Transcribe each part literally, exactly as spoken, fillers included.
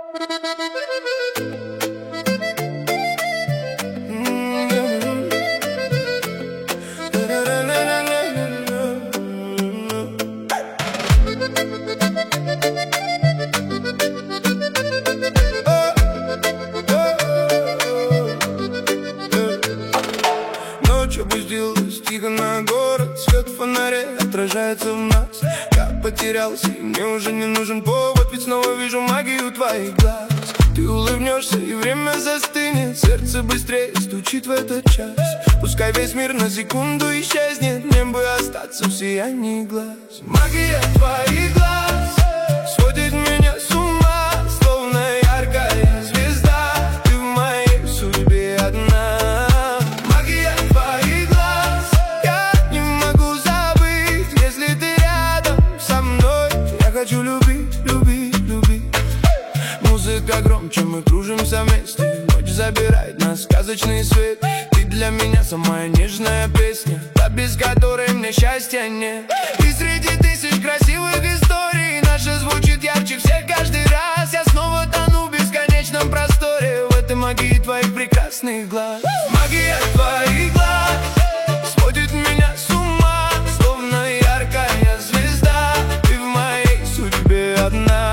Ночь опустилась тихо на город, свет фонарей отражается в нас. Я потерялся, и мне уже не нужен повод, ведь снова вижу магию твоих глаз. Ты улыбнешься, и время застынет, сердце быстрее стучит в этот час. Пускай весь мир на секунду исчезнет, мне бы остаться в сиянии глаз. Магия твоих глаз сводит меня с ума, словно яркая звезда. Ты в моей судьбе одна. Магия твоих глаз, я не могу забыть, если ты рядом со мной. Я хочу любить, любить, любить. Музыка громче, мы кружимся вместе. Ночь забирает нас в сказочный свет. Ты для меня самая нежная песня, та, без которой мне счастья нет. И среди тысяч красивых историй наша звучит ярче всех каждый раз. Я снова тону в бесконечном просторе, в этой магии твоих прекрасных глаз. Магия твоих глаз сводит меня с ума, словно яркая звезда. Ты в моей судьбе одна.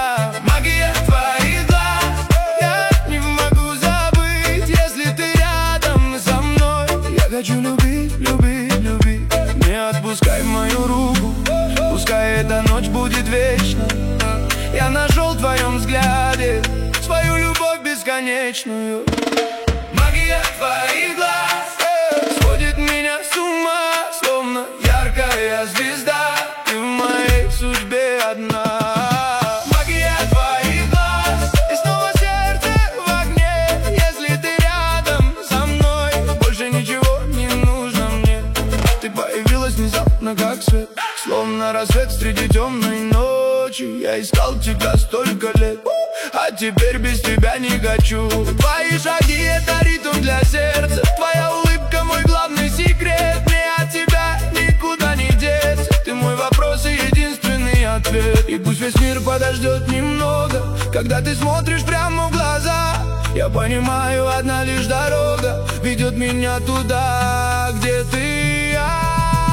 Хочу любить, любить, любить. Не отпускай мою руку, пускай эта ночь будет вечна. Я нашел в твоем взгляде свою любовь бесконечную. Магия твоих глаз сводит меня с ума, словно яркая звезда. Ты в моей судьбе одна. Как свет, словно рассвет среди темной ночи. Я искал тебя столько лет, а теперь без тебя не хочу. Твои шаги — это ритм для сердца, твоя улыбка — мой главный секрет. Мне от тебя никуда не деться, ты мой вопрос и единственный ответ. И пусть весь мир подождет немного, когда ты смотришь прямо в глаза, я понимаю, одна лишь дорога ведет меня туда, где ты. Я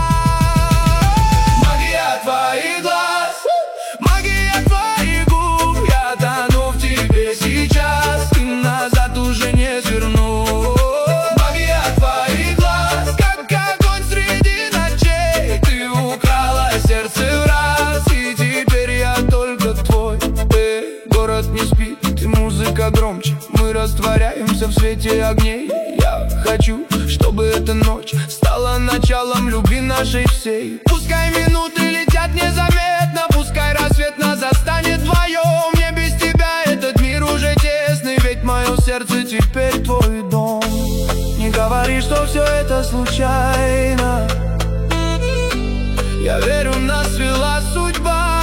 твоих глаз, магия твоих губ. Я тону в тебе сейчас, и назад уже не сверну. Магия твоих глаз, как огонь среди ночей. Ты украла сердце в раз, и теперь я только твой. Эй, город не спит, и музыка громче. Мы растворяемся в свете огней. Я хочу, чтобы эта ночь стала началом любви нашей всей. Пускай минуты летят незаметно, пускай рассвет нас застанет вдвоем. Мне без тебя этот мир уже тесный, ведь мое сердце теперь твой дом. Не говори, что все это случайно. Я верю, нас свела судьба,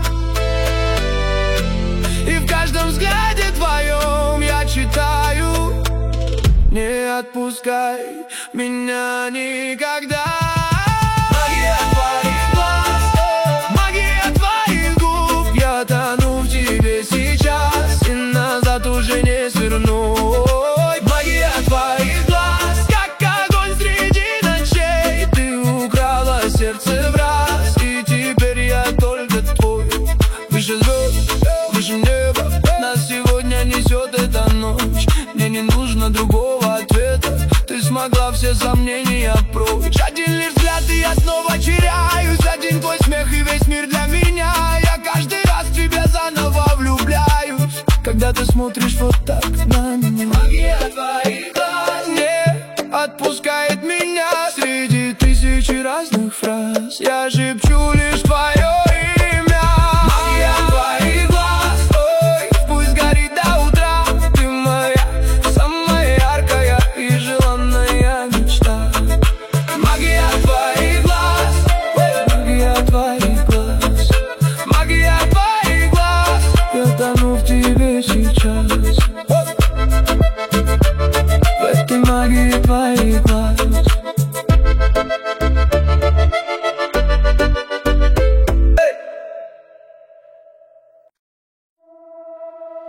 и в каждом взгляде твоем я читаю: не отпускай меня никогда. Магия твоих глаз, магия твоих губ. Я тону в тебе сейчас, и назад уже не сверну. Магия твоих глаз, как огонь среди ночей. Ты украла сердце в раз, и теперь я только твой. Выше звезд, выше неба, нас сегодня несет эта ночь. Мне не нужно другого ответа, ты смогла все сомнения прочь. Один лишь взгляд, и я снова теряюсь. Один твой смех, и весь мир для меня. Я каждый раз в тебя заново влюбляюсь, когда ты смотришь вот так на меня. Магия твоих глаз не отпускает меня. Среди тысячи разных фраз я шепчу лишь твое имя. Магия твоих глаз, ой, пусть горит до утра. Ты моя самая яркая и желанная мечта. Магия твоих глаз, магия твоих глаз, магия твоих глаз. Я тону в тебе сейчас.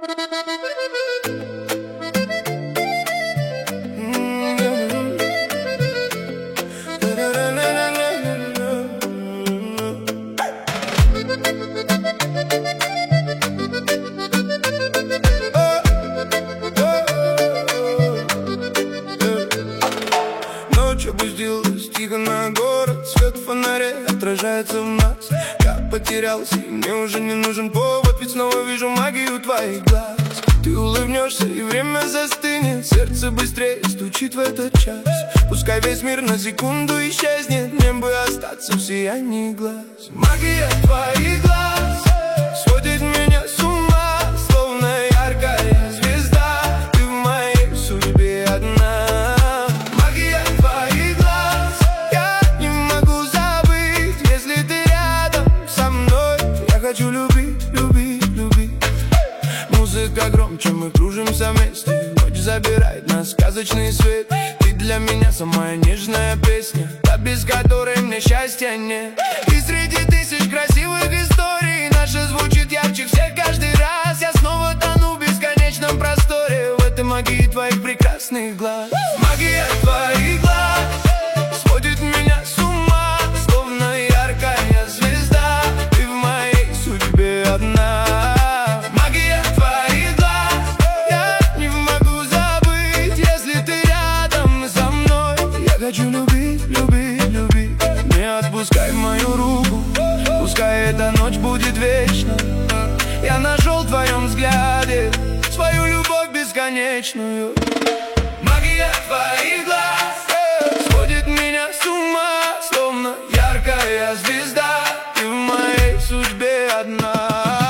Ночь опустилась тихо на город, свет фонарей отражается в нас. Я потерялся, и мне уже не нужен повод, ведь снова вижу магию твоих глаз. Ты улыбнешься, и время застынет, сердце быстрее стучит в этот час. Пускай весь мир на секунду исчезнет, мне бы остаться в сиянии глаз. Магия твоих глаз сводит меня с ума, словно яркая звезда. Ты в моей судьбе одна. Магия твоих глаз, я не могу забыть, если ты рядом со мной. Я хочу любить, любить, любить. Музыка громче, мы кружимся вместе. Ночь забирает нас в сказочный свет. Ты для меня самая нежная песня, та, без которой мне счастья нет. И среди тысяч красивых историй наша звучит ярче всех каждый раз. Я снова тону в бесконечном просторе, в этой магии твоих прекрасных глаз. Магия твоих глаз сводит меня с ума, словно яркая звезда. Ты в моей судьбе одна. Хочу любить, любить, любить. Не отпускай мою руку, пускай эта ночь будет вечна. Я нашел в твоем взгляде свою любовь бесконечную. Магия твоих глаз сводит меня с ума, словно яркая звезда. Ты в моей судьбе одна.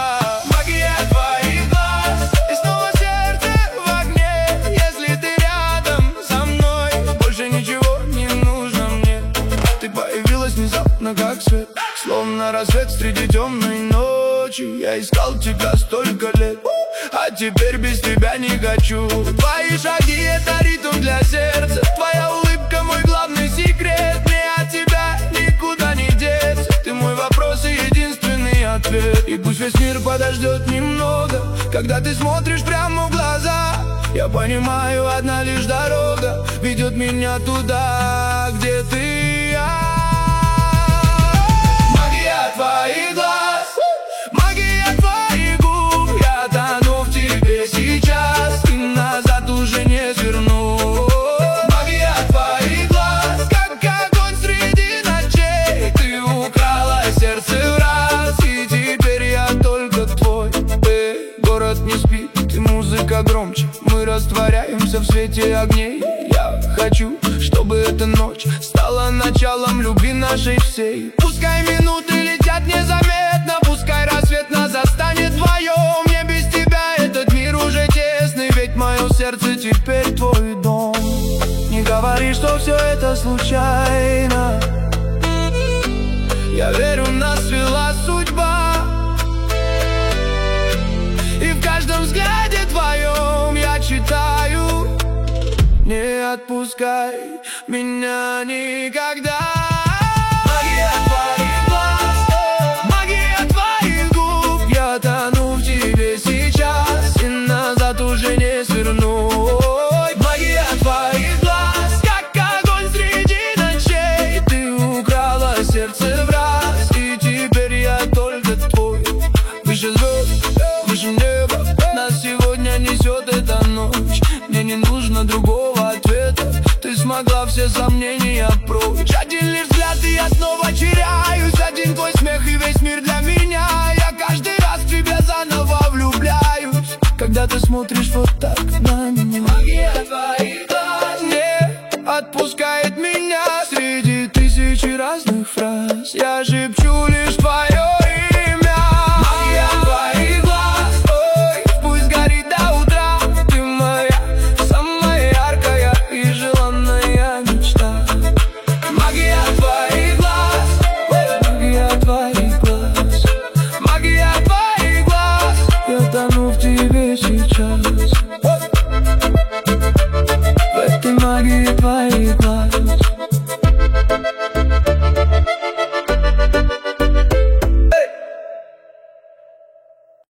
Как свет, словно рассвет среди темной ночи. Я искал тебя столько лет, а теперь без тебя не хочу. Твои шаги — это ритм для сердца, твоя улыбка — мой главный секрет. Мне от тебя никуда не деться, ты мой вопрос и единственный ответ. И пусть весь мир подождет немного, когда ты смотришь прямо в глаза, я понимаю, одна лишь дорога ведет меня туда, где ты. Я твоих глаз, магия твоих губ. Я тону в тебе сейчас, и назад уже не сверну. Магия твоих глаз, как огонь среди ночей. Ты украла сердце в раз, и теперь я только твой. Эй, город не спит, и музыка громче. Мы растворяемся в свете огней. Я хочу, чтобы эта ночь стала началом любви нашей всей. Пускай минуты летят незаметно, пускай рассвет нас застанет вдвоем. Мне без тебя этот мир уже тесный, ведь мое сердце теперь твой дом. Не говори, что все это случайно, я верю, нас свела судьба. И в каждом взгляде твоем я читаю: не отпускай меня никогда. Магия твоих глаз, магия твоих губ. Я тону в тебе сейчас, и назад уже не сверну. Магия твоих глаз, как огонь среди ночей. Ты украла сердце в раз, и теперь я только твой. Выше звезд, выше неба, нас сегодня несет эта ночь. Мне не нужно другого ответа, ты смогла все сомнения прочь. Один лишь взгляд, и я снова теряюсь. Один твой смех, и весь мир для меня. Я каждый раз в тебя заново влюбляюсь, когда ты смотришь вот так